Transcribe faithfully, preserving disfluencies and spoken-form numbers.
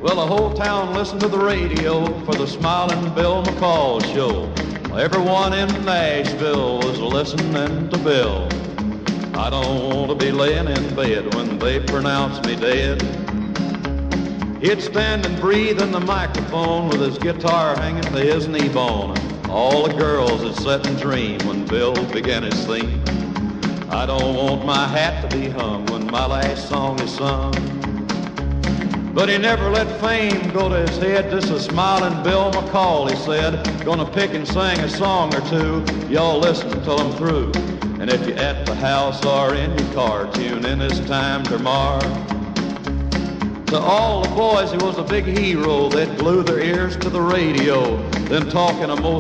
Well, the whole town listened to the radio for the Smiling Bill McCall show. Everyone in Nashville was listening to Bill. I don't want to be laying in bed when they pronounce me dead. He'd stand and breathe in the microphone with his guitar hanging to his knee bone. All the girls would sit and dream when Bill began his theme. I don't want my hat to be hung when my last song is sung. But he never let fame go to his head. This is Smiling Bill McCall, he said. Gonna pick and sing a song or two. Y'all listen till I'm through. And if you're at the house or in your car, tune in this time tomorrow. To all the boys, he was a big hero. They'd glue their ears to the radio, then talk in a most